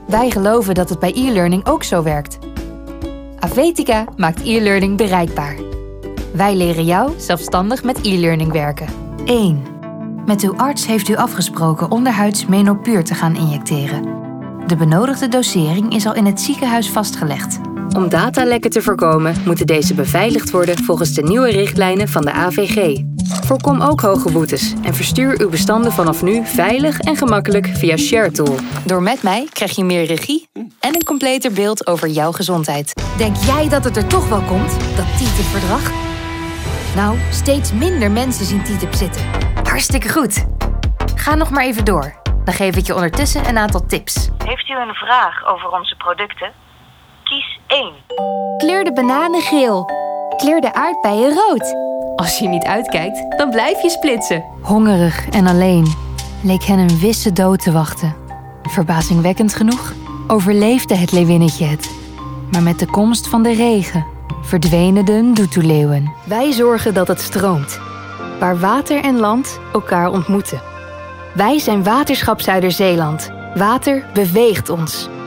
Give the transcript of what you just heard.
Wij geloven dat het bij e-learning ook zo werkt. Avetica maakt e-learning bereikbaar. Wij leren jou zelfstandig met e-learning werken. 1. Met uw arts heeft u afgesproken onderhuids Menopur te gaan injecteren. De benodigde dosering is al in het ziekenhuis vastgelegd. Om datalekken te voorkomen moeten deze beveiligd worden volgens de nieuwe richtlijnen van de AVG. Voorkom ook hoge boetes en verstuur uw bestanden vanaf nu veilig en gemakkelijk via ShareTool. Door Met Mij krijg je meer regie en een completer beeld over jouw gezondheid. Denk jij dat het er toch wel komt, dat TTIP-verdrag? Nou, steeds minder mensen zien TTIP zitten. Hartstikke goed. Ga nog maar even door. Dan geef ik je ondertussen een aantal tips. Heeft u een vraag over onze producten? Kies 1. Kleur de bananen geel. Kleur de aardbeien rood. Als je niet uitkijkt, dan blijf je splitsen. Hongerig en alleen leek hen een wisse dood te wachten. Verbazingwekkend genoeg overleefde het leeuwinnetje het. Maar met de komst van de regen verdwenen de Ndoetoeleeuwen. Wij zorgen dat het stroomt, waar water en land elkaar ontmoeten. Wij zijn Waterschap Zuiderzeeland. Water beweegt ons.